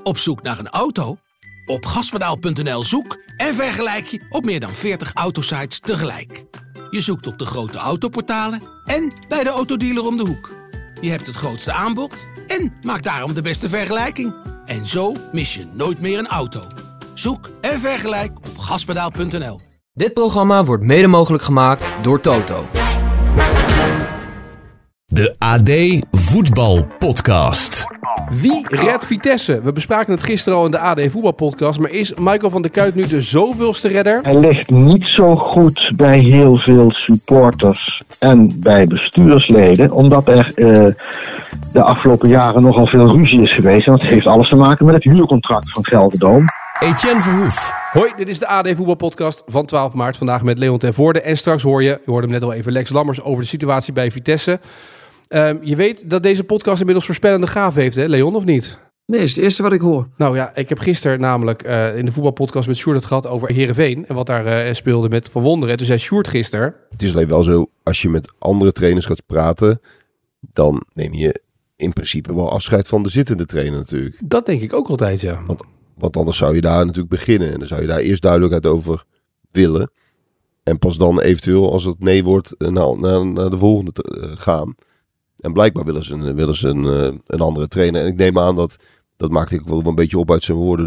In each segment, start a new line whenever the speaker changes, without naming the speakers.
Op zoek naar een auto? Op Gaspedaal.nl zoek en vergelijk je op meer dan 40 autosites tegelijk. Je zoekt op de grote autoportalen en bij de autodealer om de hoek. Je hebt het grootste aanbod en maakt daarom de beste vergelijking. En zo mis je nooit meer een auto. Zoek en vergelijk op Gaspedaal.nl.
Dit programma wordt mede mogelijk gemaakt door Toto.
De AD Voetbal Podcast.
Wie redt Vitesse? We bespraken het gisteren al in de AD Voetbal Podcast. Maar is Michael van der Kuit nu de zoveelste redder?
Hij ligt niet zo goed bij heel veel supporters en bij bestuursleden. Omdat er de afgelopen jaren nogal veel ruzie is geweest. En dat heeft alles te maken met het huurcontract van Gelderdoom.
Etienne Verhoef.
Hoi, dit is de AD Voetbal Podcast van 12 maart. Vandaag met Leon ten Voorde. En straks hoorde hem net al even, Lex Lammers over de situatie bij Vitesse. Je weet dat deze podcast inmiddels voorspellende gaaf heeft, hè Leon, of niet?
Nee, is het eerste wat ik hoor.
Nou ja, ik heb gisteren namelijk in de voetbalpodcast met Sjoerd het gehad over Heerenveen. En wat daar speelde met Van Wonderen. Toen zei Sjoerd gisteren...
Het is alleen wel zo, als je met andere trainers gaat praten, dan neem je in principe wel afscheid van de zittende trainer natuurlijk.
Dat denk ik ook altijd, ja.
Want anders zou je daar natuurlijk beginnen. En dan zou je daar eerst duidelijkheid over willen. En pas dan eventueel, als het nee wordt, naar de volgende gaan. En blijkbaar willen ze een andere trainer. En ik neem aan dat maakte ik wel een beetje op uit zijn woorden,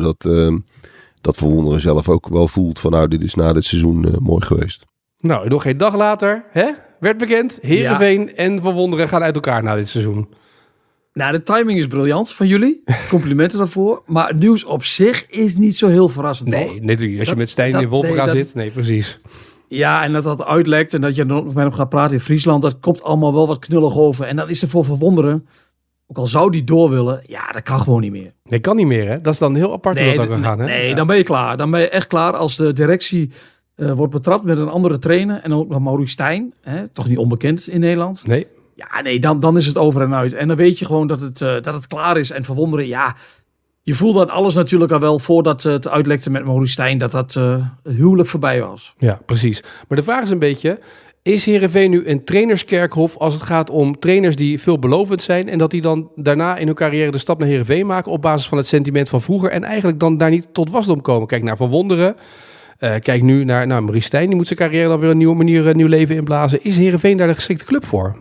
dat Van Wonderen zelf ook wel voelt van nou, dit is na dit seizoen mooi geweest.
Nou, nog geen dag later, werd bekend, Heerenveen en Van Wonderen gaan uit elkaar na dit seizoen.
Nou, de timing is briljant van jullie. Complimenten daarvoor. Maar het nieuws op zich is niet zo heel verrassend, toch?
Nee, net als je met Stijn in Wolfga zit. Nee, precies.
Ja, en dat uitlekt en dat je er nog met hem gaat praten in Friesland, dat komt allemaal wel wat knullig over. En dan is er voor Van Wonderen, ook al zou die door willen, ja, dat kan gewoon niet meer.
Nee, kan niet meer, hè? Dat is dan heel apart hoe dat ook kan gaan, hè?
Nee, dan ben je klaar. Dan ben je echt klaar als de directie wordt betrapt met een andere trainer. En dan ook nog Maurice Stijn, toch niet onbekend in Nederland.
Nee.
Ja, nee, dan is het over en uit. En dan weet je gewoon dat het klaar is. En Van Wonderen, ja, je voelde dan alles natuurlijk al wel voordat het uitlekte met Maurice Stijn, dat het huwelijk voorbij was.
Ja, precies. Maar de vraag is een beetje, is Heerenveen nu een trainerskerkhof als het gaat om trainers die veelbelovend zijn en dat die dan daarna in hun carrière de stap naar Heerenveen maken op basis van het sentiment van vroeger en eigenlijk dan daar niet tot wasdom komen? Kijk naar Van Wonderen. Kijk nu naar Maurice Stijn. Die moet zijn carrière dan weer een nieuwe manier, een nieuw leven inblazen. Is Heerenveen daar de geschikte club voor?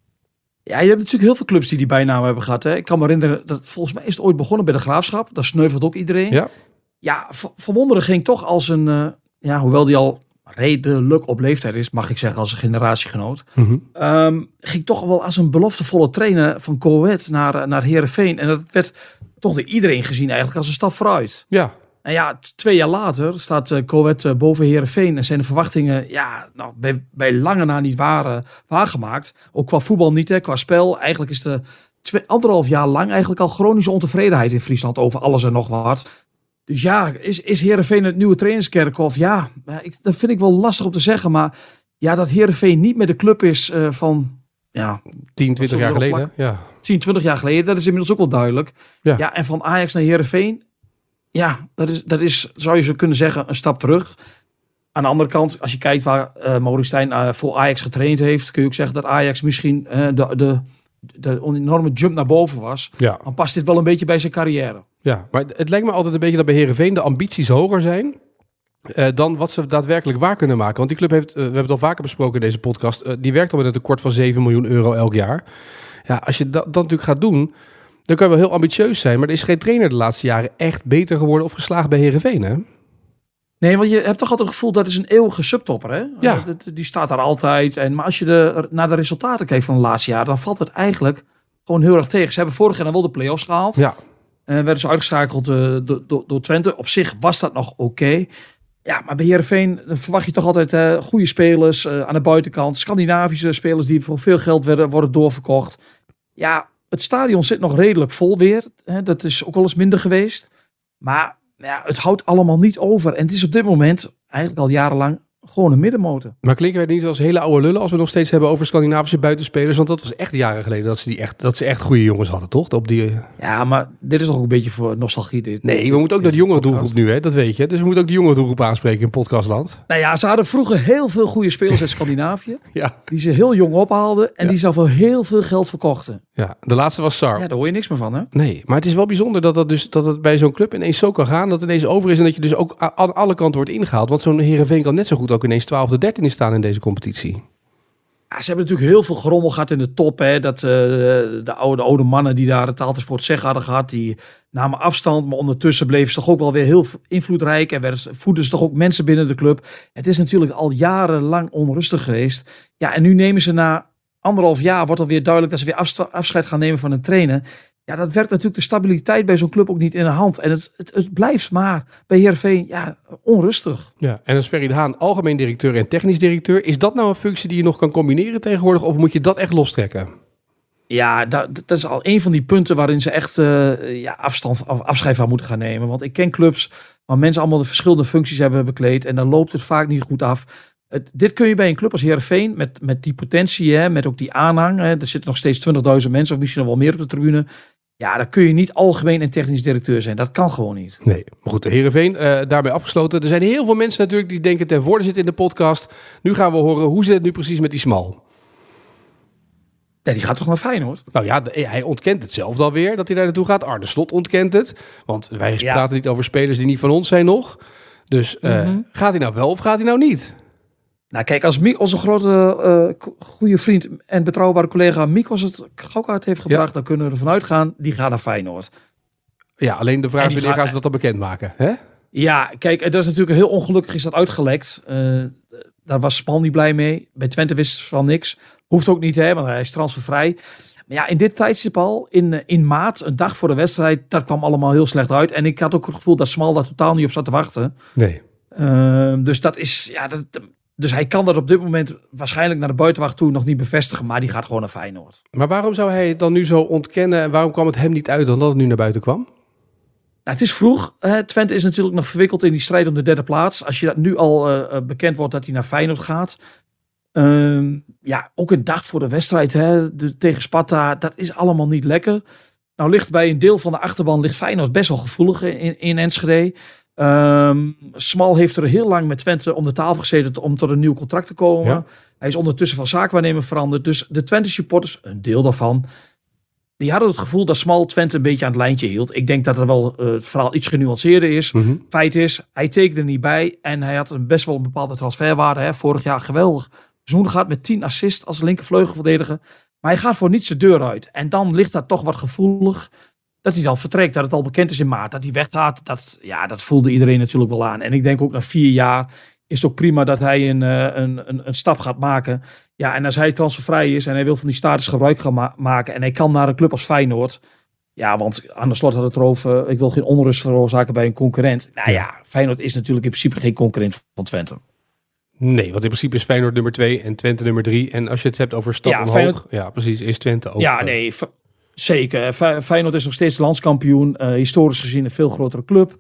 Ja, je hebt natuurlijk heel veel clubs die bijnaam hebben gehad. Hè. Ik kan me herinneren, dat volgens mij is het ooit begonnen bij de Graafschap. Daar sneuvelt ook iedereen. Ja, Van Wonderen ging toch als een, hoewel die al redelijk op leeftijd is, mag ik zeggen, als een generatiegenoot. Mm-hmm. Ging toch wel als een beloftevolle trainer van Coët naar Heerenveen. En dat werd toch door iedereen gezien eigenlijk als een stap vooruit.
Ja.
Nou ja, 2 jaar later staat Coët boven Heerenveen en zijn de verwachtingen bij lange na niet waargemaakt. Ook qua voetbal niet, hè, qua spel. Eigenlijk is er 1,5 jaar lang eigenlijk al chronische ontevredenheid in Friesland over alles en nog wat. Dus ja, is Heerenveen het nieuwe trainerskerkhof? Ja, dat vind ik wel lastig om te zeggen. Maar ja, dat Heerenveen niet meer de club is van... Ja,
10, 20 jaar geleden. Ja.
10, 20 jaar geleden, dat is inmiddels ook wel duidelijk. Ja, en van Ajax naar Heerenveen... Ja, dat is, zou je zo kunnen zeggen, een stap terug. Aan de andere kant, als je kijkt waar Maurice Stijn voor Ajax getraind heeft, kun je ook zeggen dat Ajax misschien de enorme jump naar boven was. Ja. Dan past dit wel een beetje bij zijn carrière. Ja,
maar het lijkt me altijd een beetje dat bij Heerenveen de ambities hoger zijn dan wat ze daadwerkelijk waar kunnen maken. Want die club heeft, we hebben het al vaker besproken in deze podcast, die werkt al met een tekort van 7 miljoen euro elk jaar. Ja, als je dat natuurlijk gaat doen, dan kan je wel heel ambitieus zijn, maar er is geen trainer de laatste jaren echt beter geworden of geslaagd bij Heerenveen, hè?
Nee, want je hebt toch altijd het gevoel dat is een eeuwige subtopper, hè?
Ja.
Die staat daar altijd. Maar als je naar de resultaten kijkt van de laatste jaren, dan valt het eigenlijk gewoon heel erg tegen. Ze hebben vorig jaar dan wel de play-offs gehaald. Ja. Werden ze uitgeschakeld door Twente. Op zich was dat nog oké. Ja, maar bij Heerenveen verwacht je toch altijd goede spelers aan de buitenkant. Scandinavische spelers die voor veel geld worden doorverkocht. Ja, het stadion zit nog redelijk vol weer. Dat is ook wel eens minder geweest. Maar ja, het houdt allemaal niet over. En het is op dit moment eigenlijk al jarenlang gewoon een middenmotor.
Maar klinken wij niet als hele oude lullen als we nog steeds hebben over Scandinavische buitenspelers? Want dat was echt jaren geleden dat ze echt goede jongens hadden, toch?
Ja, maar dit is toch ook een beetje voor nostalgie.
Nee, we moeten ook naar de jongere doelgroep nu, hè? Dat weet je. Dus we moeten ook de jongere doelgroep aanspreken in podcastland.
Nou ja, ze hadden vroeger heel veel goede spelers uit Scandinavië.
Ja.
Die ze heel jong ophaalden en die ze al voor heel veel geld verkochten.
Ja, de laatste was Sar.
Ja, daar hoor je niks meer van, hè?
Nee, maar het is wel bijzonder dat het bij zo'n club ineens zo kan gaan, dat het ineens over is en dat je dus ook aan alle kanten wordt ingehaald. Want zo'n Heerenveen kan net zo goed ook ineens 12e, 13e staan in deze competitie.
Ja, ze hebben natuurlijk heel veel gerommel gehad in de top. Hè? Dat de oude mannen die daar het altijd voor het zeggen hadden gehad, die namen afstand. Maar ondertussen bleven ze toch ook wel weer heel invloedrijk. En voeden ze toch ook mensen binnen de club. Het is natuurlijk al jarenlang onrustig geweest. Ja, en nu nemen ze na 1,5 jaar, wordt alweer duidelijk dat ze weer afscheid gaan nemen van een trainer. Ja, dat werkt natuurlijk de stabiliteit bij zo'n club ook niet in de hand. En het blijft maar bij Heerenveen onrustig.
Ja, en als Ferry de Haan algemeen directeur en technisch directeur, is dat nou een functie die je nog kan combineren tegenwoordig? Of moet je dat echt lostrekken?
Ja, dat is al een van die punten waarin ze echt afscheid van moeten gaan nemen. Want ik ken clubs waar mensen allemaal de verschillende functies hebben bekleed. En dan loopt het vaak niet goed af. Dit kun je bij een club als Heerenveen, met die potentie, hè, met ook die aanhang. Hè, er zitten nog steeds 20.000 mensen of misschien nog wel meer op de tribune. Ja, dan kun je niet algemeen en technisch directeur zijn. Dat kan gewoon niet.
Nee, maar goed, de Heerenveen, daarbij afgesloten. Er zijn heel veel mensen natuurlijk die denken ten voorde zitten in de podcast. Nu gaan we horen, hoe zit het nu precies met die Smal?
Ja, die gaat toch naar Feyenoord?
Nou ja, hij ontkent het zelf alweer dat hij daar naartoe gaat. Arne Slot ontkent het. Want wij praten niet over spelers die niet van ons zijn nog. Dus gaat hij nou wel of gaat hij nou niet?
Nou kijk, als onze grote goede vriend en betrouwbare collega Mikos het gauw uit heeft gebracht, dan kunnen we ervan uitgaan, die gaat naar Feyenoord.
Ja, alleen de vraag is, wanneer gaan ze dat dan bekendmaken? Hè?
Ja, kijk, dat is natuurlijk heel ongelukkig is dat uitgelekt. Daar was Smal niet blij mee. Bij Twente wist ze van niks. Hoeft ook niet, hè, want hij is transfervrij. Maar ja, in dit tijdstip al, in maart, een dag voor de wedstrijd, dat kwam allemaal heel slecht uit. En ik had ook het gevoel dat Smal daar totaal niet op zat te wachten.
Nee.
Dus dat is, dus hij kan dat op dit moment waarschijnlijk naar de buitenwacht toe nog niet bevestigen, maar die gaat gewoon naar Feyenoord.
Maar waarom zou hij het dan nu zo ontkennen en waarom kwam het hem niet uit dan dat het nu naar buiten kwam?
Nou, het is vroeg. Twente is natuurlijk nog verwikkeld in die strijd om de 3e plaats. Als je dat nu al bekend wordt dat hij naar Feyenoord gaat. Ook een dag voor de wedstrijd tegen Sparta, dat is allemaal niet lekker. Nou ligt bij een deel van de achterban ligt Feyenoord best wel gevoelig in Enschede. Smal heeft er heel lang met Twente om de tafel gezeten om tot een nieuw contract te komen. Ja. Hij is ondertussen van zaakwaarnemer veranderd. Dus de Twente supporters, een deel daarvan, die hadden het gevoel dat Smal Twente een beetje aan het lijntje hield. Ik denk dat er wel het verhaal iets genuanceerder is. Mm-hmm. Feit is, hij tekende er niet bij en hij had best wel een bepaalde transferwaarde. Hè. Vorig jaar geweldig seizoen gehad met 10 assists als linkervleugelverdediger. Maar hij gaat voor niets de deur uit. En dan ligt dat toch wat gevoelig dat hij dan vertrekt. Dat het al bekend is in maart. Dat hij weggaat, dat voelde iedereen natuurlijk wel aan. En ik denk ook na 4 jaar is het ook prima dat hij een stap gaat maken. Ja, en als hij transfervrij is en hij wil van die status gebruik gaan maken en hij kan naar een club als Feyenoord. Ja, want aan de slot had het erover, ik wil geen onrust veroorzaken bij een concurrent. Nou ja, Feyenoord is natuurlijk in principe geen concurrent van Twente.
Nee, want in principe is Feyenoord nummer 2 en Twente nummer 3. En als je het hebt over stap omhoog, Feyenoord, ja precies, is Twente ook.
Ja, nee, zeker. Feyenoord is nog steeds landskampioen. Historisch gezien een veel grotere club.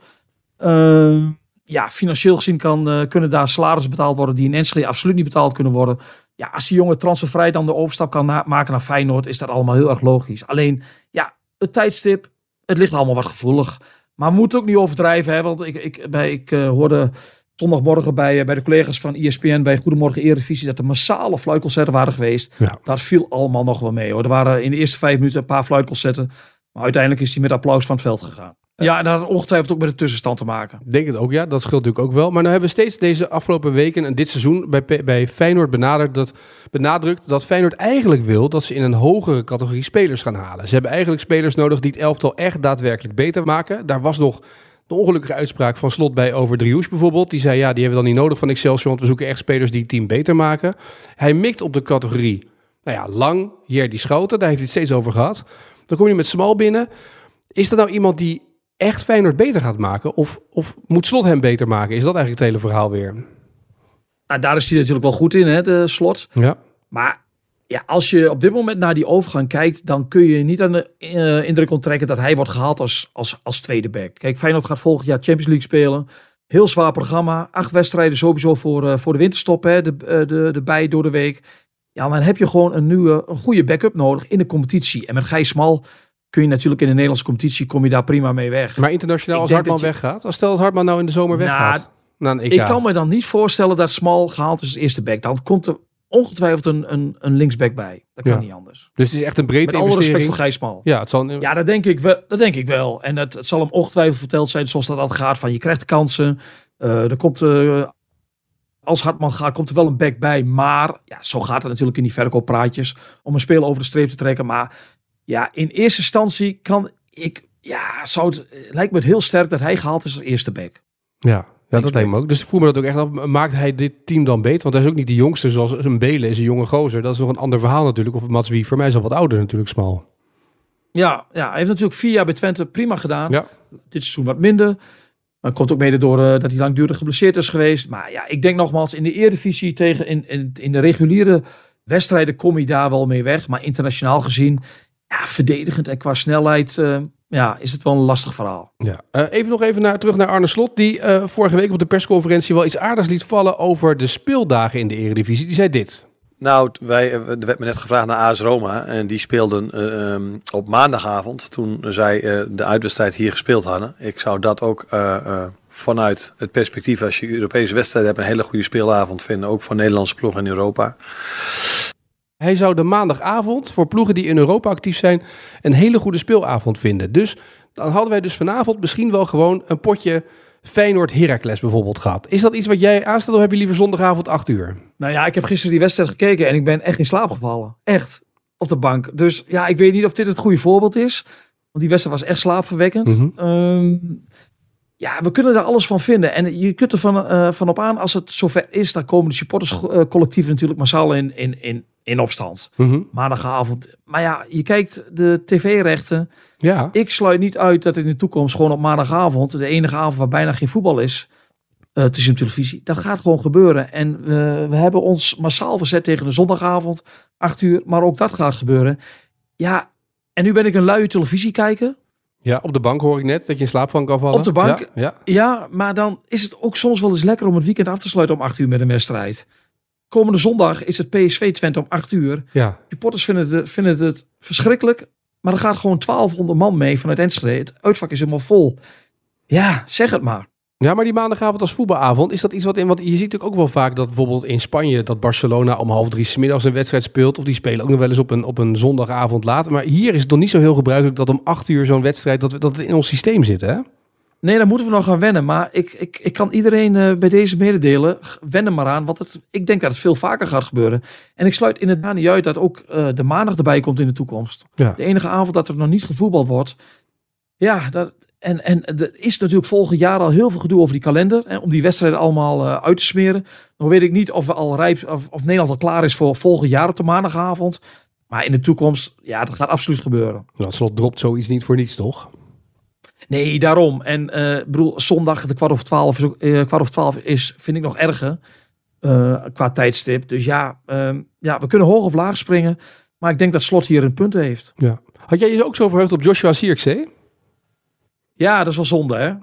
Financieel gezien kunnen daar salarissen betaald worden die in Enschede absoluut niet betaald kunnen worden. Ja, als die jongen transfervrij dan de overstap kan maken naar Feyenoord, is dat allemaal heel erg logisch. Alleen, het tijdstip, het ligt allemaal wat gevoelig. Maar we moeten ook niet overdrijven, hè, want ik hoorde zondagmorgen bij de collega's van ESPN bij Goedemorgen Eredivisie dat er massale fluitconcerten waren geweest. Ja. Dat viel allemaal nog wel mee, hoor. Er waren in de eerste 5 minuten een paar fluitconcerten, maar uiteindelijk is hij met applaus van het veld gegaan. Ja, en dat had ongetwijfeld ook met de tussenstand te maken.
Denk het ook, ja. Dat scheelt natuurlijk ook wel. Maar nou hebben we steeds deze afgelopen weken en dit seizoen bij Feyenoord benadrukt dat Feyenoord eigenlijk wil dat ze in een hogere categorie spelers gaan halen. Ze hebben eigenlijk spelers nodig die het elftal echt daadwerkelijk beter maken. Daar was nog de ongelukkige uitspraak van Slot bij over Drioux bijvoorbeeld. Die zei, die hebben we dan niet nodig van Excelsior, want we zoeken echt spelers die het team beter maken. Hij mikt op de categorie, Lang, Jerdy Schouten, daar heeft hij het steeds over gehad. Dan kom je met Smal binnen. Is er nou iemand die echt Feyenoord beter gaat maken? Of moet Slot hem beter maken? Is dat eigenlijk het hele verhaal weer?
Nou, daar is hij natuurlijk wel goed in, hè, de Slot.
Ja.
Maar als je op dit moment naar die overgang kijkt, dan kun je niet aan de indruk onttrekken dat hij wordt gehaald als tweede back. Kijk, Feyenoord gaat volgend jaar Champions League spelen. Heel zwaar programma. 8 wedstrijden sowieso voor de winterstop. Hè, de door de week. Ja, dan heb je gewoon een goede backup nodig in de competitie. En met Gijs Smal kun je natuurlijk in de Nederlandse competitie kom je daar prima mee weg.
Maar internationaal als Hartman weggaat? Stel dat Hartman nou in de zomer weggaat naar een EK.
Ik kan me dan niet voorstellen dat Smal gehaald is als eerste back. Dan komt er ongetwijfeld een linksback bij. Dat kan niet anders.
Dus het is echt een breedte investering.
Met alle respect voor Gijs Smal.
Ja,
dat denk ik wel. En het zal hem ongetwijfeld verteld zijn zoals dat altijd gaat. Van je krijgt kansen. Er komt... Als Hartman gaat, komt er wel een back bij. Maar ja, zo gaat het natuurlijk in die verkooppraatjes. Om een speler over de streep te trekken. Maar ja, in eerste instantie lijkt me het heel sterk dat hij gehaald is als eerste back.
Ja, dat lijkt me ook. Dus ik voel me dat ook echt af. Maakt hij dit team dan beter? Want hij is ook niet de jongste zoals een Belen is, een jonge gozer. Dat is nog een ander verhaal natuurlijk. Of Mats Wie, voor mij is al wat ouder natuurlijk, Smal.
Ja, hij heeft natuurlijk 4 jaar bij Twente prima gedaan.
Ja.
Dit seizoen wat minder. Maar het komt ook mede door dat hij langdurig geblesseerd is geweest. Maar ja, ik denk nogmaals, in de Eredivisie in de reguliere wedstrijden kom je daar wel mee weg. Maar internationaal gezien, verdedigend en qua snelheid is het wel een lastig verhaal.
Ja. Even terug naar Arne Slot. Die vorige week op de persconferentie wel iets aardigs liet vallen over de speeldagen in de Eredivisie. Die zei dit.
Nou, er werd me net gevraagd naar AS Roma. En die speelden op maandagavond, toen zij de uitwedstrijd hier gespeeld hadden. Ik zou dat ook vanuit het perspectief, als je Europese wedstrijden hebt, een hele goede speelavond vinden. Ook voor Nederlandse ploegen in Europa.
Hij zou de maandagavond voor ploegen die in Europa actief zijn een hele goede speelavond vinden. Dus dan hadden wij dus vanavond misschien wel gewoon een potje Feyenoord-Heracles bijvoorbeeld gehad. Is dat iets wat jij aanstelt of heb je liever zondagavond 8 uur?
Nou ja, ik heb gisteren die wedstrijd gekeken en ik ben echt in slaap gevallen. Echt. Op de bank. Dus ja, ik weet niet of dit het goede voorbeeld is. Want die wedstrijd was echt slaapverwekkend. Mm-hmm. We kunnen daar alles van vinden. En je kunt er van op aan, als het zover is, dan komen de supporterscollectieven natuurlijk massaal in opstand. Mm-hmm. Maandagavond. Maar ja, je kijkt de tv-rechten. Ja. Ik sluit niet uit dat in de toekomst gewoon op maandagavond, de enige avond waar bijna geen voetbal is, te zien op televisie. Dat gaat gewoon gebeuren. En we hebben ons massaal verzet tegen de zondagavond, 8 uur. Maar ook dat gaat gebeuren. Ja, en nu ben ik een luie televisiekijker.
Ja, op de bank hoor ik net dat je in slaap van kan vallen.
Op de bank, ja, maar dan is het ook soms wel eens lekker om het weekend af te sluiten om 8 uur met een wedstrijd. Komende zondag is het PSV Twente om 8 uur. Ja. Supporters vinden het verschrikkelijk. Maar er gaat gewoon 1200 man mee vanuit Enschede. Het uitvak is helemaal vol. Ja, zeg het maar.
Ja, maar die maandagavond als voetbalavond, is dat iets wat je ziet natuurlijk ook wel vaak dat bijvoorbeeld in Spanje dat Barcelona om 2:30 'smiddags een wedstrijd speelt. Of die spelen ook nog wel eens op een zondagavond laat. Maar hier is het nog niet zo heel gebruikelijk dat om 8 uur zo'n wedstrijd, dat het in ons systeem zit, hè?
Nee, daar moeten we nog gaan wennen. Maar ik kan iedereen bij deze mededelen, wennen maar aan. Want ik denk dat het veel vaker gaat gebeuren. En ik sluit inderdaad niet uit dat ook de maandag erbij komt in de toekomst. Ja. De enige avond dat er nog niet gevoetbald wordt. Ja, en er is natuurlijk volgend jaar al heel veel gedoe over die kalender. En om die wedstrijden allemaal uit te smeren. Dan weet ik niet of we al of Nederland al klaar is voor volgend jaar op de maandagavond. Maar in de toekomst, ja, dat gaat absoluut gebeuren.
Nou, Slot dropt zoiets niet voor niets, toch?
Nee, daarom. En zondag de 11:15 is, vind ik nog erger. Qua tijdstip. Dus we kunnen hoog of laag springen. Maar ik denk dat Slot hier een punt heeft. Ja.
Had jij je ook zo verheugd op Joshua Zirkzee?
Ja, dat is wel zonde, hè?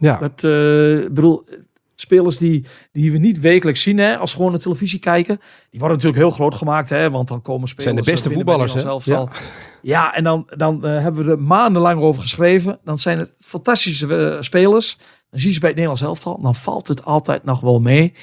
Ja. Spelers die we niet wekelijks zien, hè, als gewoon naar televisie kijken, die worden natuurlijk heel groot gemaakt, hè, want dan komen spelers.
Zijn de beste voetballers, hè?
Ja, en dan hebben we er maandenlang over geschreven. Dan zijn het fantastische spelers. Dan zie je ze bij het Nederlands elftal. Dan valt het altijd nog wel mee.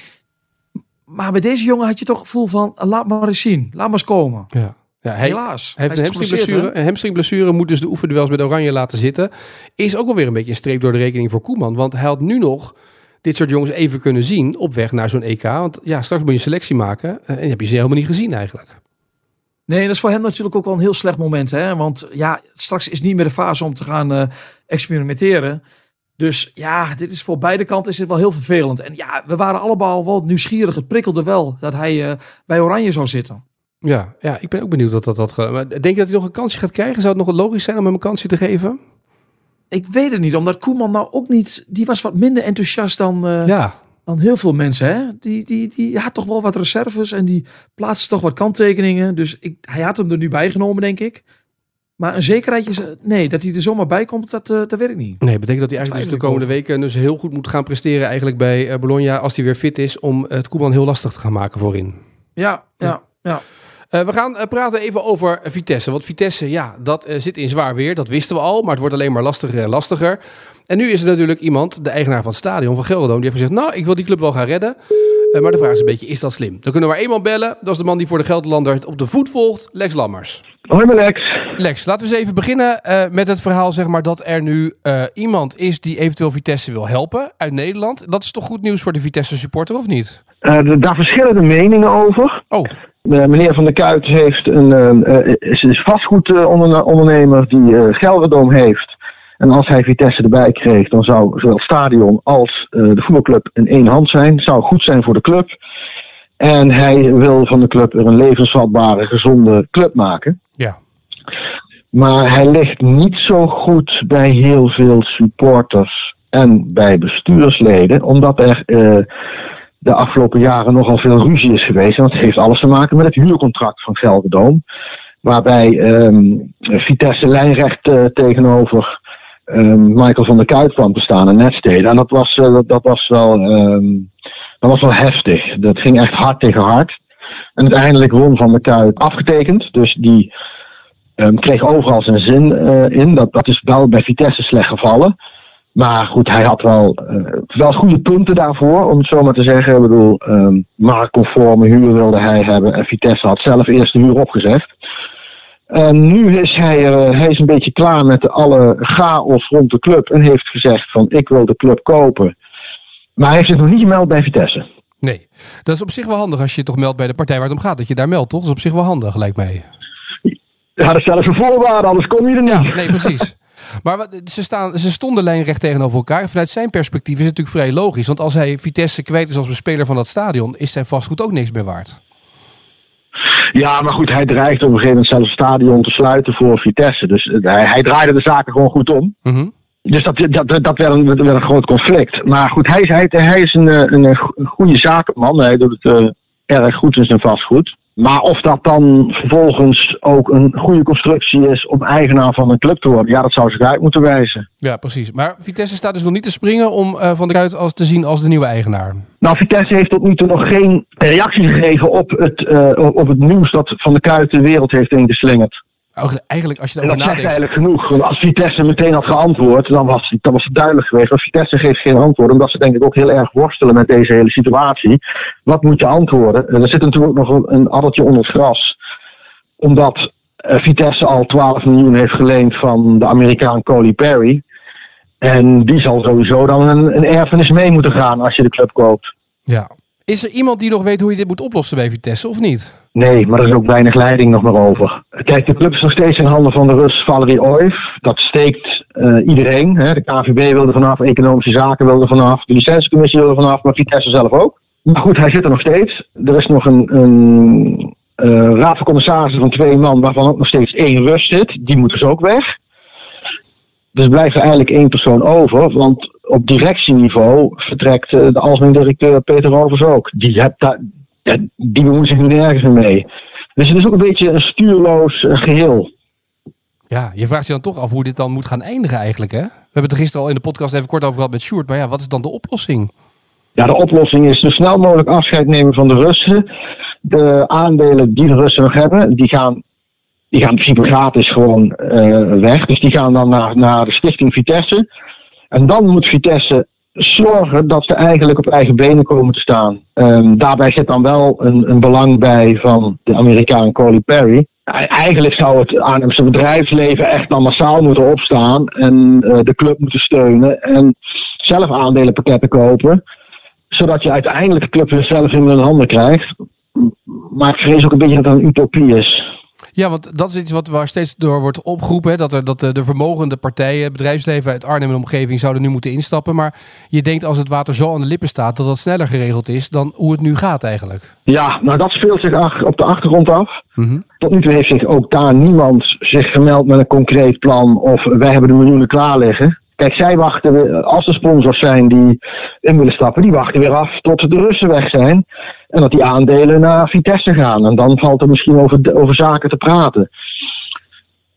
Maar bij deze jongen had je toch het gevoel van, laat maar eens zien. Laat maar eens komen. Ja. Ja, helaas.
Hij heeft een hamstringblessure, moet dus de oefenduels met Oranje laten zitten. Is ook wel weer een beetje een streep door de rekening voor Koeman. Want hij had nu nog dit soort jongens even kunnen zien op weg naar zo'n EK. Want ja, straks moet je een selectie maken. En die heb je ze helemaal niet gezien eigenlijk.
Nee, dat is voor hem natuurlijk ook wel een heel slecht moment. Hè? Want ja, straks is niet meer de fase om te gaan experimenteren. Dus ja, dit is voor beide kanten is dit wel heel vervelend. En ja, we waren allemaal wel nieuwsgierig. Het prikkelde wel dat hij bij Oranje zou zitten.
Ja, ik ben ook benieuwd maar denk je dat hij nog een kansje gaat krijgen? Zou het nog logisch zijn om hem een kansje te geven?
Ik weet het niet, omdat Koeman nou ook niet... Die was wat minder enthousiast dan heel veel mensen. Hè? Die had toch wel wat reserves en die plaatste toch wat kanttekeningen. Dus hij had hem er nu bij genomen, denk ik. Maar een zekerheidje, nee, dat hij er zomaar bij komt, dat weet ik niet.
Nee, betekent dat hij eigenlijk dus de komende weken dus heel goed moet gaan presteren eigenlijk bij Bologna als hij weer fit is om het Koeman heel lastig te gaan maken voorin.
Ja.
We gaan praten even over Vitesse. Want Vitesse, dat zit in zwaar weer. Dat wisten we al, maar het wordt alleen maar lastiger en lastiger. En nu is er natuurlijk iemand, de eigenaar van het stadion van Gelderdoom, die heeft gezegd, nou, ik wil die club wel gaan redden. Maar de vraag is een beetje, is dat slim? Dan kunnen we maar één man bellen. Dat is de man die voor de Gelderlander het op de voet volgt, Lex Lammers.
Hoi Lex.
Lex, laten we eens even beginnen met het verhaal, zeg maar, dat er nu iemand is die eventueel Vitesse wil helpen uit Nederland. Dat is toch goed nieuws voor de Vitesse supporter, of niet?
Daar verschillen de meningen over.
Oh.
Meneer Van der Kuit heeft is vastgoedondernemer die Gelderdoom heeft. En als hij Vitesse erbij kreeg, dan zou zowel het stadion als de voetbalclub in één hand zijn. Zou goed zijn voor de club. En hij wil van de club er een levensvatbare, gezonde club maken.
Ja.
Maar hij ligt niet zo goed bij heel veel supporters en bij bestuursleden. Omdat er de afgelopen jaren nogal veel ruzie is geweest. En dat heeft alles te maken met het huurcontract van Gelderdoom. Waarbij Vitesse lijnrecht tegenover Michael van der Kuit kwam te staan en Netsteden. En dat was wel heftig. Dat ging echt hard tegen hard. En uiteindelijk won Van der Kuit afgetekend. Dus die kreeg overal zijn zin in. Dat is wel bij Vitesse slecht gevallen. Maar goed, hij had wel goede punten daarvoor, om het zo maar te zeggen. Ik bedoel, marktconforme huur wilde hij hebben. En Vitesse had zelf eerst de huur opgezegd. Nu is hij is een beetje klaar met alle chaos rond de club. En heeft gezegd van, ik wil de club kopen. Maar hij heeft zich nog niet gemeld bij Vitesse.
Nee, dat is op zich wel handig als je je toch meldt bij de partij waar het om gaat. Dat je daar meldt, toch? Dat is op zich wel handig, lijkt mij.
Ja, dat is zelfs een voorwaarde, anders kom je er niet.
Ja, nee, precies. Maar ze stonden lijnrecht tegenover elkaar. Vanuit zijn perspectief is het natuurlijk vrij logisch. Want als hij Vitesse kwijt is als bespeler van dat stadion, is zijn vastgoed ook niks meer waard.
Ja, maar goed, hij dreigt op een gegeven moment zelfs het stadion te sluiten voor Vitesse. Dus hij draaide de zaken gewoon goed om.
Mm-hmm.
Dus dat werd een groot conflict. Maar goed, hij is een goede zakenman. Hij doet het erg goed in zijn vastgoed. Maar of dat dan vervolgens ook een goede constructie is om eigenaar van een club te worden, ja, dat zou zich uit moeten wijzen.
Ja, precies. Maar Vitesse staat dus nog niet te springen om Van der Kuit te zien als de nieuwe eigenaar.
Nou, Vitesse heeft tot nu toe nog geen reactie gegeven op het nieuws dat Van der Kuit de wereld heeft ingeslingerd.
Eigenlijk, als je
en
daarover
dat
nadenkt...
zegt eigenlijk genoeg. Want als Vitesse meteen had geantwoord, dan was het duidelijk geweest. Maar Vitesse geeft geen antwoord, omdat ze denk ik ook heel erg worstelen met deze hele situatie. Wat moet je antwoorden? Er zit natuurlijk nog een addertje onder het gras. Omdat Vitesse al 12 miljoen heeft geleend van de Amerikaan Coley Perry. En die zal sowieso dan een erfenis mee moeten gaan als je de club koopt.
Ja. Is er iemand die nog weet hoe je dit moet oplossen bij Vitesse, of niet?
Nee, maar er is ook weinig leiding nog meer over. Kijk, de club is nog steeds in handen van de Rus Valerie Oijf. Dat steekt iedereen. Hè. De KNVB wil er vanaf, Economische Zaken wil er vanaf, de licentiecommissie wil er vanaf, maar Vitesse zelf ook. Maar goed, hij zit er nog steeds. Er is nog een raad van commissarissen van 2 man, waarvan ook nog steeds 1 Rus zit. Die moet dus ook weg. Dus blijft er eigenlijk 1 persoon over, want op directieniveau vertrekt de algemeen directeur Peter Rovers ook. Die bemoeit zich nu nergens meer mee. Dus het is ook een beetje een stuurloos geheel.
Ja, je vraagt je dan toch af hoe dit dan moet gaan eindigen eigenlijk, hè? We hebben het er gisteren al in de podcast even kort over gehad met Sjoerd. Maar ja, wat is dan de oplossing? Ja,
de oplossing is zo snel mogelijk afscheid nemen van de Russen. De aandelen die de Russen nog hebben, die gaan in principe gratis gewoon weg. Dus die gaan dan naar de stichting Vitesse. En dan moet Vitesse zorgen dat ze eigenlijk op eigen benen komen te staan. Daarbij zit dan wel een belang bij van de Amerikaan Coley Perry. Eigenlijk zou het Arnhemse bedrijfsleven echt dan massaal moeten opstaan en de club moeten steunen en zelf aandelenpakketten kopen, zodat je uiteindelijk de club weer zelf in hun handen krijgt. Maar ik vrees ook een beetje dat het een utopie is.
Ja, want dat is iets waar steeds door wordt opgeroepen. Hè? Dat de vermogende partijen, het bedrijfsleven uit Arnhem en de omgeving zouden nu moeten instappen. Maar je denkt als het water zo aan de lippen staat dat sneller geregeld is dan hoe het nu gaat eigenlijk.
Ja, nou dat speelt zich op de achtergrond af.
Mm-hmm.
Tot nu toe heeft zich ook daar niemand zich gemeld met een concreet plan of wij hebben de miljoenen klaar liggen. Kijk, zij wachten, als er sponsors zijn die in willen stappen, die wachten weer af tot de Russen weg zijn. En dat die aandelen naar Vitesse gaan. En dan valt er misschien over zaken te praten.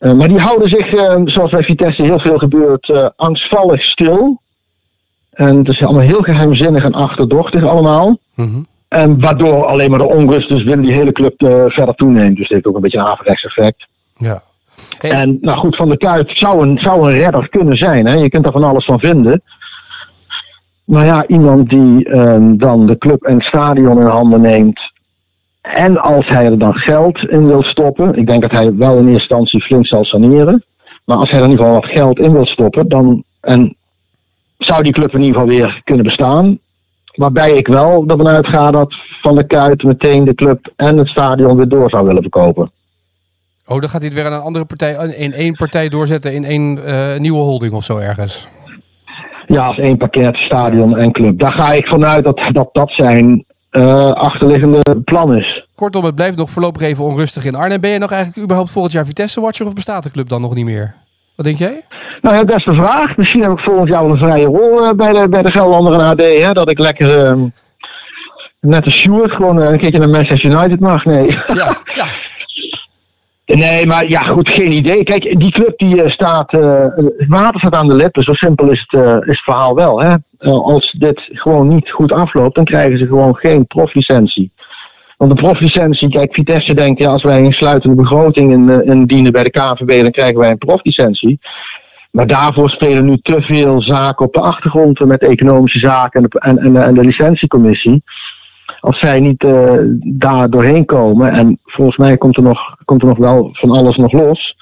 Maar die houden zich, zoals bij Vitesse heel veel gebeurt, angstvallig stil. En het is allemaal heel geheimzinnig en achterdochtig allemaal.
Mm-hmm.
En waardoor alleen maar de onrust dus binnen die hele club verder toeneemt. Dus het heeft ook een beetje een averechts effect.
Ja. Hey.
En nou goed, Van der Kuit zou een redder kunnen zijn. Hè? Je kunt daar van alles van vinden. Maar ja, iemand die dan de club en het stadion in handen neemt. En als hij er dan geld in wil stoppen. Ik denk dat hij wel in eerste instantie flink zal saneren. Maar als hij er in ieder geval wat geld in wil stoppen. Dan zou die club in ieder geval weer kunnen bestaan. Waarbij ik wel ervan uitga dat Van der Kuit meteen de club en het stadion weer door zou willen verkopen.
Oh, dan gaat hij het weer aan een andere partij, in één partij doorzetten in één nieuwe holding of zo ergens.
Ja, als één pakket, stadion en club. Daar ga ik vanuit dat zijn achterliggende plan is.
Kortom, het blijft nog voorlopig even onrustig in Arnhem. Ben je nog eigenlijk überhaupt volgend jaar Vitesse-watcher of bestaat de club dan nog niet meer? Wat denk jij?
Nou ja, beste vraag. Misschien heb ik volgend jaar wel een vrije rol bij de Gelderlander en AD. Hè? Dat ik lekker net als Sjoerd gewoon een keertje naar Manchester United mag. Nee.
Ja.
Nee, maar ja, goed, geen idee. Kijk, die club die staat, het water staat aan de lippen. Zo simpel is het verhaal wel. Hè? Als dit gewoon niet goed afloopt, dan krijgen ze gewoon geen proflicentie. Want de proflicentie, kijk, Vitesse denkt, ja, als wij een sluitende begroting indienen bij de KNVB, dan krijgen wij een proflicentie. Maar daarvoor spelen nu te veel zaken op de achtergrond met economische zaken en de licentiecommissie. Als zij niet daar doorheen komen, en volgens mij komt er nog wel van alles nog los.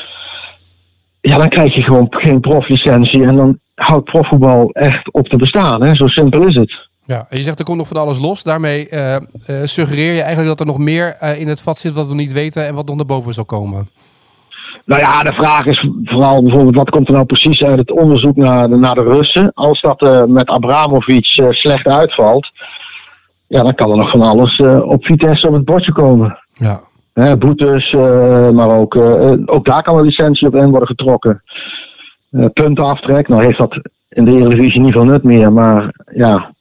Ja, dan krijg je gewoon geen proflicentie en dan houdt profvoetbal echt op te bestaan. Hè? Zo simpel is het.
Ja, en je zegt er komt nog van alles los. Daarmee suggereer je eigenlijk dat er nog meer in het vat zit wat we niet weten en wat nog naar boven zal komen.
Nou ja, de vraag is vooral bijvoorbeeld wat komt er nou precies uit het onderzoek naar de Russen. Als dat met Abramovic slecht uitvalt, ja, dan kan er nog van alles op Vitesse op het bordje komen.
Ja.
Boetes, maar ook daar kan een licentie op in worden getrokken. Puntenaftrek, nou heeft dat in de Eredivisie niet veel nut meer, maar ja,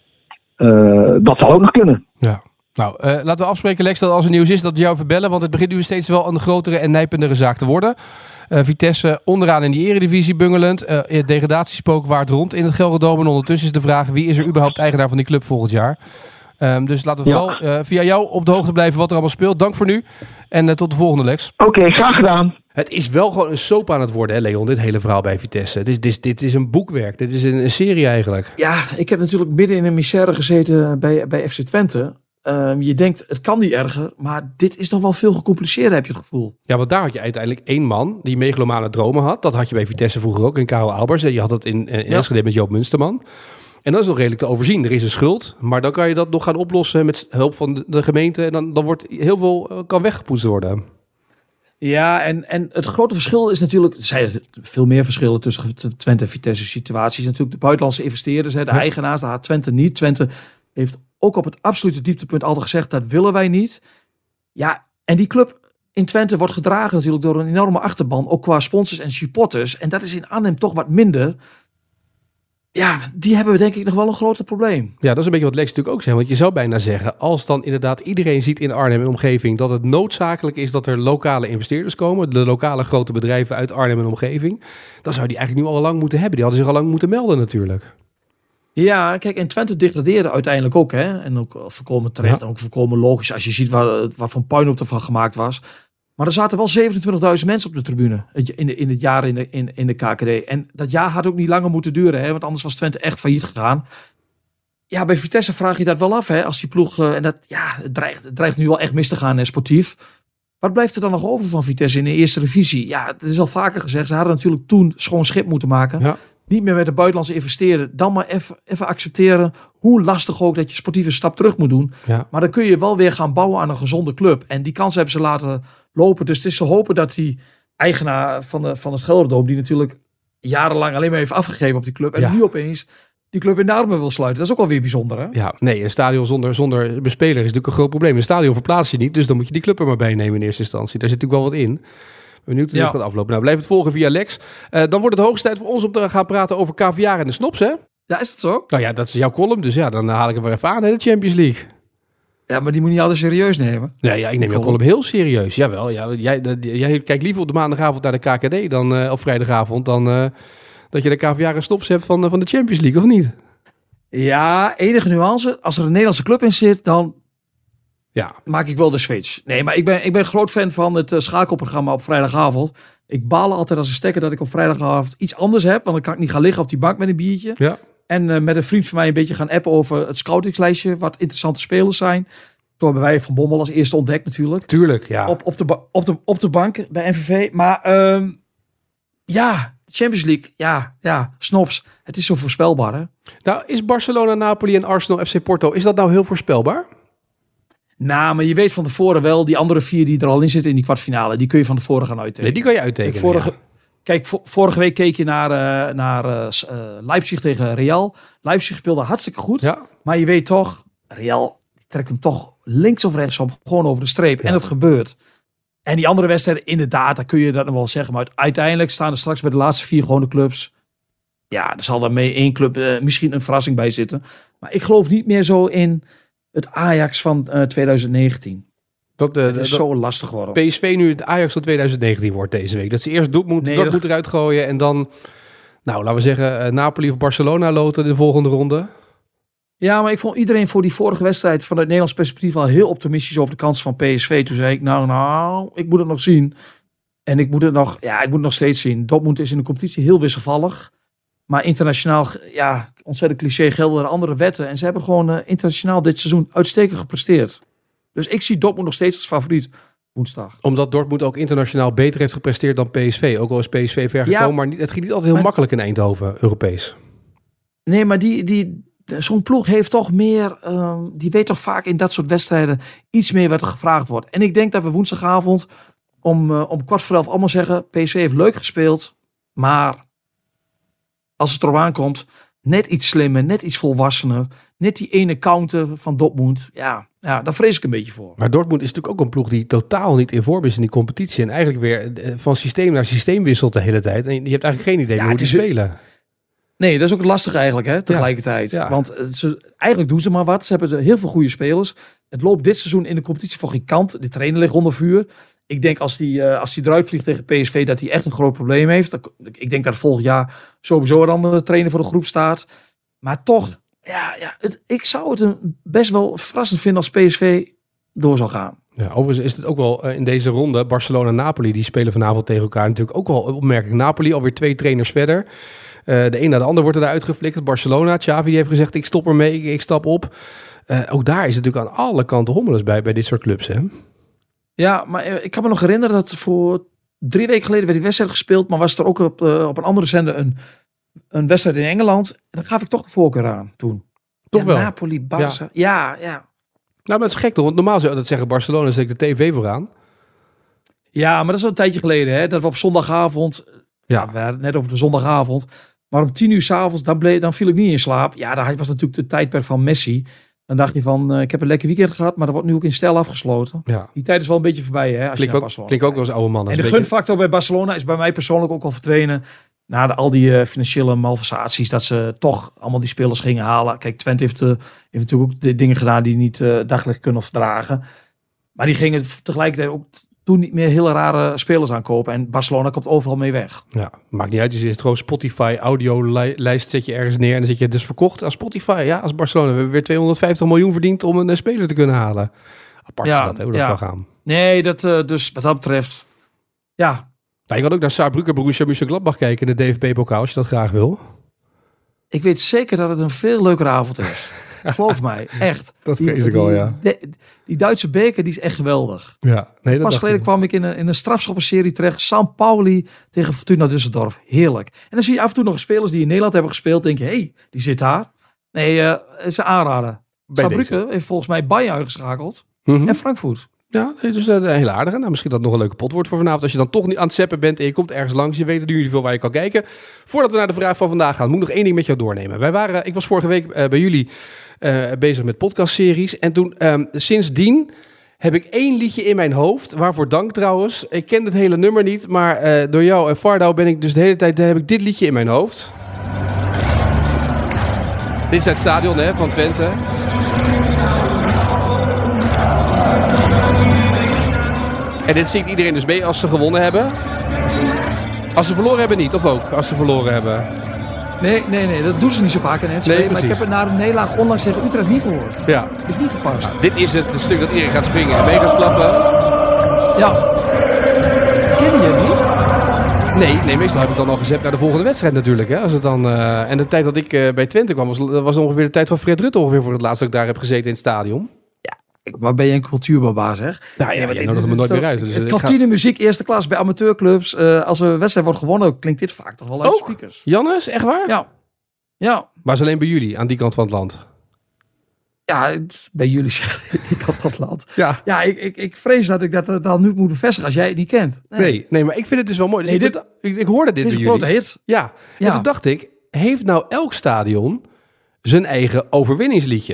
dat zal ook nog kunnen.
Ja. Nou, laten we afspreken, Lex, dat als er nieuws is dat we jou verbellen, want het begint nu steeds wel een grotere en nijpendere zaak te worden. Vitesse onderaan in die Eredivisie bungelend. Het degradatiespook waart rond in het Gelredome. En ondertussen is de vraag, wie is er überhaupt eigenaar van die club volgend jaar? Dus laten we vooral via jou op de hoogte blijven wat er allemaal speelt. Dank voor nu en tot de volgende, Lex.
Oké, graag gedaan.
Het is wel gewoon een soap aan het worden, hè, Leon, dit hele verhaal bij Vitesse. Dit is een boekwerk. Dit is een serie eigenlijk.
Ja, ik heb natuurlijk midden in een misère gezeten bij FC Twente. Je denkt, het kan niet erger, maar dit is nog wel veel gecompliceerder, heb je het gevoel.
Ja, want daar had je uiteindelijk één man die megalomane dromen had. Dat had je bij Vitesse vroeger ook, in Karel Albers. Je had het in Enschede met Joop Munsterman. En dat is nog redelijk te overzien. Er is een schuld, maar dan kan je dat nog gaan oplossen met hulp van de gemeente. En dan wordt heel veel kan weggepoetst worden.
Ja, en het grote verschil is natuurlijk, er zijn veel meer verschillen tussen Twente en Vitesse situaties. Natuurlijk de buitenlandse investeerders, de eigenaars, daar had Twente niet. Twente heeft ook op het absolute dieptepunt altijd gezegd, dat willen wij niet. Ja, en die club in Twente wordt gedragen natuurlijk door een enorme achterban, ook qua sponsors en supporters. En dat is in Arnhem toch wat minder. Ja, die hebben we denk ik nog wel een groter probleem.
Ja, dat is een beetje wat Lex natuurlijk ook zegt. Want je zou bijna zeggen, als dan inderdaad iedereen ziet in Arnhem en omgeving dat het noodzakelijk is dat er lokale investeerders komen, de lokale grote bedrijven uit Arnhem en omgeving, dan zou die eigenlijk nu al lang moeten hebben. Die hadden zich al lang moeten melden natuurlijk.
Ja, kijk, en Twente degradeerde uiteindelijk ook, hè. En ook voorkomen terecht en ook voorkomen logisch als je ziet wat voor puinhoop ervan gemaakt was. Maar er zaten wel 27.000 mensen op de tribune in het jaar in de KKD. En dat jaar had ook niet langer moeten duren, hè, want anders was Twente echt failliet gegaan. Ja, bij Vitesse vraag je dat wel af, hè, als die ploeg, het dreigt nu wel echt mis te gaan sportief. Wat blijft er dan nog over van Vitesse in de eerste divisie? Ja, het is al vaker gezegd, ze hadden natuurlijk toen schoon schip moeten maken. Ja. Niet meer met de buitenlandse investeren. Dan maar even accepteren hoe lastig ook dat je sportieve stap terug moet doen. Ja. Maar dan kun je wel weer gaan bouwen aan een gezonde club. En die kans hebben ze laten lopen. Dus het is te hopen dat die eigenaar van het Gelderdoom, die natuurlijk jarenlang alleen maar heeft afgegeven op die club. En nu opeens die club in de armen wil sluiten. Dat is ook wel weer bijzonder, hè? Ja, nee, een stadion zonder bespeler is natuurlijk een groot probleem. Een stadion verplaats je niet, dus dan moet je die club er maar bij nemen in eerste instantie. Daar zit natuurlijk wel wat in. Benieuwd hoe het gaat aflopen. Nou, blijf het volgen via Lex. Dan wordt het hoogste tijd voor ons om te gaan praten over caviar en de snops, hè? Ja, is dat zo? Nou ja, dat is jouw column, dus ja, dan haal ik hem weer even aan, hè, de Champions League. Ja, maar die moet je niet altijd serieus nemen.
Ja, ik neem je ook wel op heel serieus. Jawel, ja, jij kijkt liever op de maandagavond naar de KKD dan op vrijdagavond dan dat je de KVA stops hebt van de Champions League, of niet?
Ja, enige nuance. Als er een Nederlandse club in zit, dan maak ik wel de switch. Nee, maar ik ben groot fan van het schakelprogramma op vrijdagavond. Ik baal altijd als een stekker dat ik op vrijdagavond iets anders heb. Want dan kan ik niet gaan liggen op die bank met een biertje. Ja. En met een vriend van mij een beetje gaan appen over het scoutingslijstje. Wat interessante spelers zijn. Toen hebben wij Van Bommel als eerste ontdekt natuurlijk.
Tuurlijk, ja.
Op de bank bij NVV. Maar de Champions League. Ja, snops. Het is zo voorspelbaar, hè?
Nou, is Barcelona, Napoli en Arsenal, FC Porto, is dat nou heel voorspelbaar?
Nou, maar je weet van tevoren wel, die andere 4 die er al in zitten in die kwartfinale, die kun je van tevoren gaan uittekenen.
Nee, die kan je uittekenen.
Kijk, vorige week keek je naar Leipzig tegen Real. Leipzig speelde hartstikke goed. Ja. Maar je weet toch, Real trekt hem toch links of rechts op, gewoon over de streep. Ja. En het gebeurt. En die andere wedstrijden, inderdaad, dan kun je dat nog wel zeggen. Maar uiteindelijk staan er straks bij de laatste 4 gewone clubs. Ja, er zal daarmee 1 club misschien een verrassing bij zitten. Maar ik geloof niet meer zo in het Ajax van 2019. Het is zo lastig geworden.
PSV nu het Ajax van 2019 wordt deze week. Dat ze eerst Dortmund eruit gooien en dan, nou, laten we zeggen, Napoli of Barcelona loten in de volgende ronde.
Ja, maar ik vond iedereen voor die vorige wedstrijd vanuit Nederlands perspectief al heel optimistisch over de kansen van PSV. Toen zei ik, nou, ik moet het nog zien. En ik moet het nog steeds zien. Dortmund is in de competitie heel wisselvallig. Maar internationaal, ontzettend cliché, gelden er andere wetten. En ze hebben gewoon internationaal dit seizoen uitstekend gepresteerd. Dus ik zie Dortmund nog steeds als favoriet woensdag.
Omdat Dortmund ook internationaal beter heeft gepresteerd dan PSV. Ook al is PSV ver gekomen, maar het ging niet altijd heel makkelijk in Eindhoven, Europees. Nee, maar
zo'n ploeg heeft toch meer, die weet toch vaak in dat soort wedstrijden iets meer wat er gevraagd wordt. En ik denk dat we woensdagavond om 11:15 allemaal zeggen, PSV heeft leuk gespeeld, maar als het erop aankomt, net iets slimmer, net iets volwassener, net die ene counter van Dortmund, ja, daar vrees ik een beetje voor.
Maar Dortmund is natuurlijk ook een ploeg die totaal niet in vorm is in die competitie en eigenlijk weer van systeem naar systeem wisselt de hele tijd. En je hebt eigenlijk geen idee hoe die spelen.
Nee, dat is ook het lastige eigenlijk, hè, tegelijkertijd. Ja. Want eigenlijk doen ze maar wat. Ze hebben heel veel goede spelers. Het loopt dit seizoen in de competitie voor geen kant. De trainer ligt onder vuur. Ik denk als die eruit vliegt tegen PSV, dat hij echt een groot probleem heeft. Ik denk dat volgend jaar sowieso een andere trainer voor de groep staat. Maar toch, ik zou het best wel verrassend vinden als PSV door zou gaan.
Ja, overigens is het ook wel in deze ronde, Barcelona-Napoli, die spelen vanavond tegen elkaar natuurlijk ook wel opmerkelijk. Napoli alweer 2 trainers verder. De een na de ander wordt eruit geflikkerd. Barcelona, Xavi die heeft gezegd, ik stop ermee, ik stap op. Ook daar is het natuurlijk aan alle kanten hommeles bij dit soort clubs, hè?
Ja, maar ik kan me nog herinneren dat voor 3 weken geleden werd die wedstrijd gespeeld, maar was er ook op een andere zender een wedstrijd in Engeland. En dan gaf ik toch de voorkeur aan toen.
Toch wel?
Napoli, Barça. Ja.
Nou, maar het is gek toch? Want normaal zou je dat zeggen, Barcelona zet ik de tv vooraan.
Ja, maar dat is al een tijdje geleden, hè? Dat we op zondagavond, we hadden het net over de zondagavond, maar om 10:00 s'avonds, dan viel ik niet in slaap. Ja, daar was natuurlijk de tijdperk van Messi. Dan dacht je van, ik heb een lekker weekend gehad, maar dat wordt nu ook in stijl afgesloten. Ja. Die tijd is wel een beetje voorbij, hè? Als je naar Barcelona
klinkt ook wel als oude mannen.
En de gunfactor bij Barcelona is bij mij persoonlijk ook al verdwenen. Na al die financiële malversaties, dat ze toch allemaal die spelers gingen halen. Kijk, Twente heeft natuurlijk ook de dingen gedaan die niet dagelijks kunnen verdragen. Maar die gingen tegelijkertijd ook toen niet meer hele rare spelers aankopen. En Barcelona komt overal mee weg.
Ja, maakt niet uit. Dus is gewoon Spotify audiolijst zet je ergens neer. En dan zit je dus verkocht als Spotify. Ja, als Barcelona. We hebben weer 250 miljoen verdiend om een speler te kunnen halen. Apart is dat, hè, hoe dat kan gaan.
Nee, dus wat dat betreft, ja.
Nou, je kan ook naar Saarbrücken, Borussia Mönchengladbach kijken in de DFB-pokaal, als je dat graag wil.
Ik weet zeker dat het een veel leukere avond is. Geloof mij, echt.
Dat vrees ik al, ja.
Die Duitse beker, die is echt geweldig.
Ja, nee, dat
pas geleden kwam ik in een strafschoppenserie terecht. St. Pauli tegen Fortuna Düsseldorf. Heerlijk. En dan zie je af en toe nog spelers die in Nederland hebben gespeeld. Denk je, hé, die zit daar. Nee, het is een aanrader. Saarbrücken heeft volgens mij Bayern uitgeschakeld. En Frankfurt.
Ja, dus een hele aardige. Nou, misschien dat nog een leuke pot wordt voor vanavond. Als je dan toch niet aan het zappen bent en je komt ergens langs. Je weet nu veel waar je kan kijken. Voordat we naar de vraag van vandaag gaan, moet ik nog één ding met jou doornemen. Ik was vorige week bij jullie bezig met podcastseries. En toen, sindsdien heb ik 1 liedje in mijn hoofd. Waarvoor dank trouwens. Ik ken het hele nummer niet. Maar door jou en Fardau ben ik dus de hele tijd, heb ik dit liedje in mijn hoofd. Dit is het stadion, hè, van Twente. En dit zingt iedereen dus mee als ze gewonnen hebben. Als ze verloren hebben niet, of ook? Als ze verloren hebben.
Nee, dat doen ze niet zo vaak in Enschede. Maar ik heb het na een nederlaag onlangs tegen Utrecht niet gehoord.
Ja.
Is niet gepast.
Nou, dit is het stuk dat Erik gaat springen en mee gaat klappen.
Ja. Ken je het niet?
Nee, meestal heb ik dan al gezet naar de volgende wedstrijd natuurlijk. Hè? Als het dan, en de tijd dat ik bij Twente kwam, was ongeveer de tijd van Fred Rutte ongeveer voor het laatst dat ik daar heb gezeten in het stadion.
Maar ben je een cultuurbarbaar, zeg?
Nou ja, jij nodigt me nooit meer uit. Dus
kantine muziek, eerste klas bij amateurclubs. Als een wedstrijd wordt gewonnen, klinkt dit vaak toch wel uit de speakers.
Jannes, echt waar?
Ja.
Maar is alleen bij jullie, aan die kant van het land?
Ja, bij jullie zeg die kant van het land.
Ja,
ik vrees dat ik dat dan nu moet bevestigen als jij het niet kent.
Nee, maar ik vind het dus wel mooi. Dus ik hoorde dit bij jullie.
Grote hit.
Ja, en toen dacht ik, heeft nou elk stadion zijn eigen overwinningsliedje?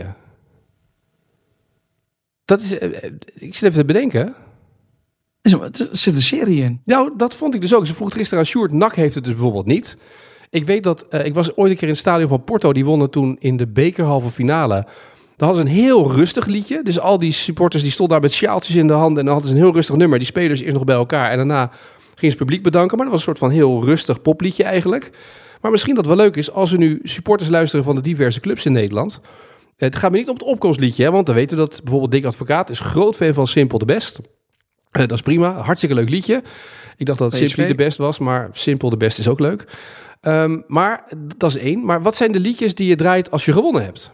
Dat is, ik zit even te bedenken.
Er zit een serie in.
Nou, dat vond ik dus ook. Ze vroeg gisteren aan Sjoerd, NAC heeft het dus bijvoorbeeld niet. Ik weet dat, ik was ooit een keer in het stadion van Porto, die wonnen toen in de bekerhalve finale. Dan hadden ze een heel rustig liedje. Dus al die supporters die stonden daar met sjaaltjes in de handen en dan hadden ze een heel rustig nummer. Die spelers eerst nog bij elkaar en daarna ging ze het publiek bedanken. Maar dat was een soort van heel rustig popliedje eigenlijk. Maar misschien dat wel leuk is als er nu supporters luisteren van de diverse clubs in Nederland. Het gaat me niet om het opkomstliedje, hè, want dan weten we dat bijvoorbeeld Dick Advocaat is groot fan van Simpel de Best. Dat is prima, hartstikke leuk liedje. Ik dacht dat het Simply de Best was, maar Simpel de Best is ook leuk. Maar dat is één. Maar wat zijn de liedjes die je draait als je gewonnen hebt?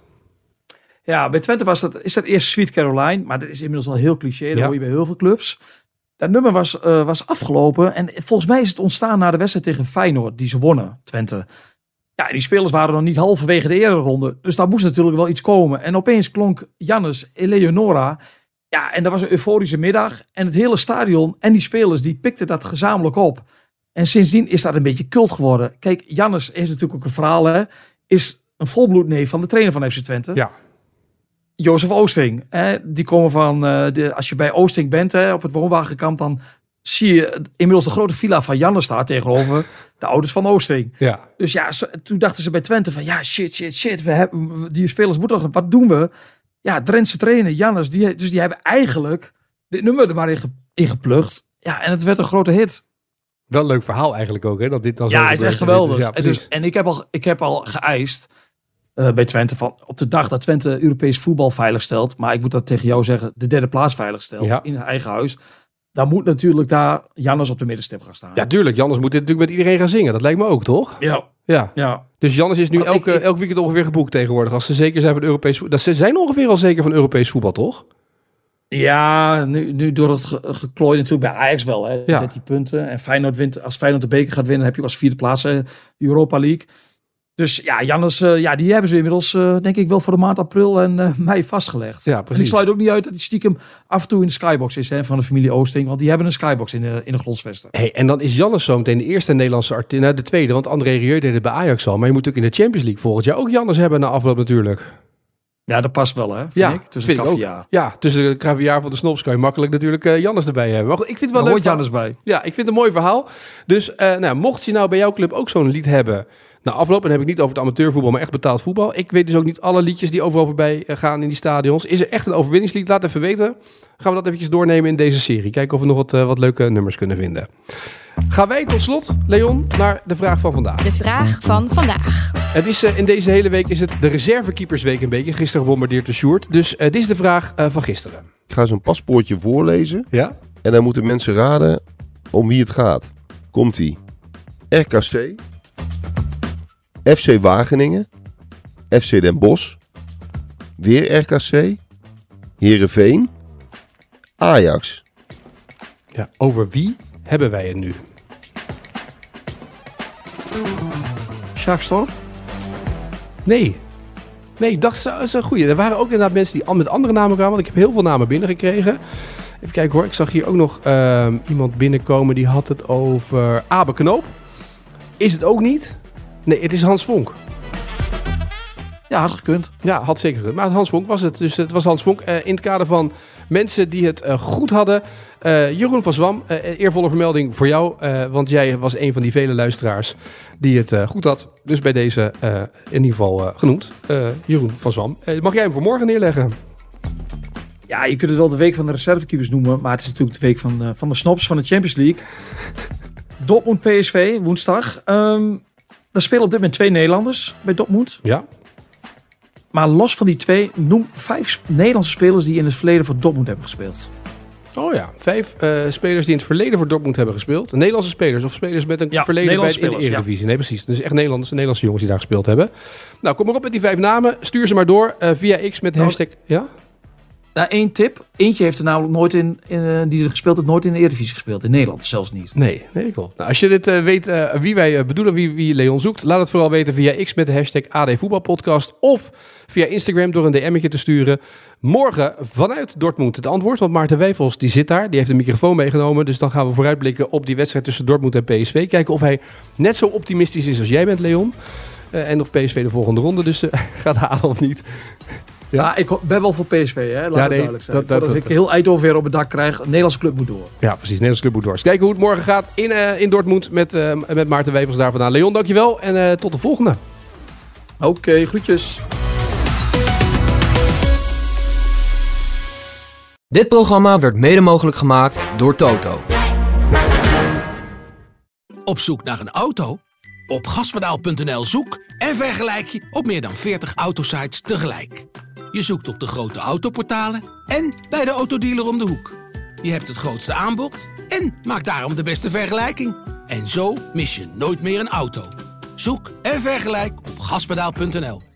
Ja, bij Twente is dat eerst Sweet Caroline, maar dat is inmiddels al heel cliché. Dat hoor je bij heel veel clubs. Dat nummer was afgelopen en volgens mij is het ontstaan na de wedstrijd tegen Feyenoord, die ze wonnen, Twente. Ja, die spelers waren nog niet halverwege de eerste ronde. Dus daar moest natuurlijk wel iets komen. En opeens klonk Jannes Eleonora. Ja, en dat was een euforische middag. En het hele stadion en die spelers, die pikten dat gezamenlijk op. En sindsdien is dat een beetje cult geworden. Kijk, Jannes heeft natuurlijk ook een verhaal. Hè, is een volbloedneef van de trainer van FC Twente.
Ja.
Jozef Oosting. Die komen van, als je bij Oosting bent op het woonwagenkamp, dan zie je inmiddels de grote villa van Jannes daar tegenover de ouders van Oosting.
Ja.
Dus ja, toen dachten ze bij Twente van ja, shit. Die spelers moeten nog, wat doen we? Ja, Drentse trainer, Jannes, die hebben eigenlijk dit nummer er maar in geplukt. Ja, en het werd een grote hit.
Wel een leuk verhaal eigenlijk ook, hè? Dat dit dan
ja, is echt geweldig.
Ja,
en ik heb al geëist bij Twente van op de dag dat Twente Europees voetbal veilig stelt, maar ik moet dat tegen jou zeggen, de derde plaats veilig stelt in het eigen huis. Dan moet natuurlijk daar Jannes op de middenstip gaan staan.
Ja, tuurlijk. Jannes moet dit natuurlijk met iedereen gaan zingen. Dat lijkt me ook, toch? Ja. Dus Jannes is nu elk weekend ongeveer geboekt tegenwoordig. Als ze zeker zijn van Europees voetbal. Ze zijn ongeveer al zeker van Europees voetbal, toch?
Ja, nu door het geklooi natuurlijk bij Ajax wel. Hè, 13 punten. En Feyenoord wint, als Feyenoord de beker gaat winnen, heb je als vierde plaats Europa League. Dus ja, Jannes, die hebben ze inmiddels denk ik wel voor de maand april en mei vastgelegd. Ja, precies. En ik sluit ook niet uit dat die stiekem af en toe in de skybox is van de familie Oosting. Want die hebben een skybox in de grondsvesten.
Hey, en dan is Jannes zo meteen de eerste Nederlandse artiest. Nou, de tweede, want André Rieu deed het bij Ajax al. Maar je moet ook in de Champions League volgend jaar ook Jannes hebben na afloop natuurlijk.
Ja, dat past wel, hè? Vind ik. Tussen de caviar.
Ja, tussen de caviar van de Snops kan je makkelijk natuurlijk Jannes erbij hebben. Maar goed, ik vind het wel leuk.
Hoort Jannes bij.
Ja, ik vind het een mooi verhaal. Dus mocht je nou bij jouw club ook zo'n lied hebben, na afloop, en dan heb ik niet over het amateurvoetbal, maar echt betaald voetbal. Ik weet dus ook niet alle liedjes die overal voorbij gaan in die stadions. Is er echt een overwinningslied? Laat even weten. Gaan we dat eventjes doornemen in deze serie. Kijken of we nog wat leuke nummers kunnen vinden. Gaan wij tot slot, Leon, naar de vraag van vandaag.
De vraag van vandaag.
Het is in deze hele week is het de reservekeepersweek een beetje. Gisteren gebombardeerd door Sjoerd. Dus dit is de vraag van gisteren.
Ik ga zo'n paspoortje voorlezen.
Ja?
En dan moeten mensen raden om wie het gaat. Komt-ie. RKC. FC Wageningen. FC Den Bosch. Weer RKC. Heerenveen. Ajax.
Ja, over wie hebben wij het nu?
Sjaak Storm?
Nee, dat is een goeie. Er waren ook inderdaad mensen die met andere namen kwamen. Want ik heb heel veel namen binnengekregen. Even kijken hoor. Ik zag hier ook nog iemand binnenkomen. Die had het over Abe Knoop. Is het ook niet? Nee, het is Hans Vonk.
Ja, had gekund.
Ja, had zeker gekund. Maar Hans Vonk was het. Dus het was Hans Vonk. In het kader van mensen die het goed hadden. Jeroen van Zwam, eervolle vermelding voor jou. Want jij was een van die vele luisteraars die het goed had. Dus bij deze in ieder geval genoemd. Jeroen van Zwam. Mag jij hem voor morgen neerleggen?
Ja, je kunt het wel de week van de reservekeepers noemen. Maar het is natuurlijk de week van de snobs van de Champions League. Dortmund PSV, woensdag. Daar spelen op dit moment 2 Nederlanders bij Dortmund.
Ja.
Maar los van die 2, noem 5 Nederlandse spelers die in het verleden voor Dortmund hebben gespeeld.
Oh ja, 5 spelers die in het verleden voor Dortmund hebben gespeeld. Nederlandse spelers of spelers met een verleden bij in de Eredivisie. Ja. Nee, precies. Dus echt Nederlandse jongens die daar gespeeld hebben. Nou, kom maar op met die 5 namen. Stuur ze maar door via X met hashtag... Ja?
Nou, 1 tip. Eentje heeft er namelijk nooit die er gespeeld heeft, nooit in de Eredivisie gespeeld. In Nederland zelfs niet.
Nee, klopt. Nou, als je dit weet wie wij bedoelen, wie Leon zoekt, laat het vooral weten via X met de hashtag AD Voetbalpodcast of via Instagram door een DM'tje te sturen. Morgen vanuit Dortmund het antwoord, want Maarten Wijfels die zit daar, die heeft een microfoon meegenomen. Dus dan gaan we vooruitblikken op die wedstrijd tussen Dortmund en PSV. Kijken of hij net zo optimistisch is als jij bent, Leon. En of PSV de volgende ronde dus gaat halen of niet.
Ja, ik ben wel voor PSV, hè? Laat het duidelijk zijn. Voordat ik heel Eindhoven weer op het dak krijg. Een Nederlandse club moet door.
Ja, precies. Nederlandse club moet door. Dus kijken hoe het morgen gaat in Dortmund met Maarten Wevels daar vandaan. Leon, dankjewel en tot de volgende.
Oké, groetjes.
Dit programma werd mede mogelijk gemaakt door Toto.
Op zoek naar een auto? Op gaspedaal.nl zoek en vergelijk je op meer dan 40 autosites tegelijk. Je zoekt op de grote autoportalen en bij de autodealer om de hoek. Je hebt het grootste aanbod en maakt daarom de beste vergelijking. En zo mis je nooit meer een auto. Zoek en vergelijk op gaspedaal.nl.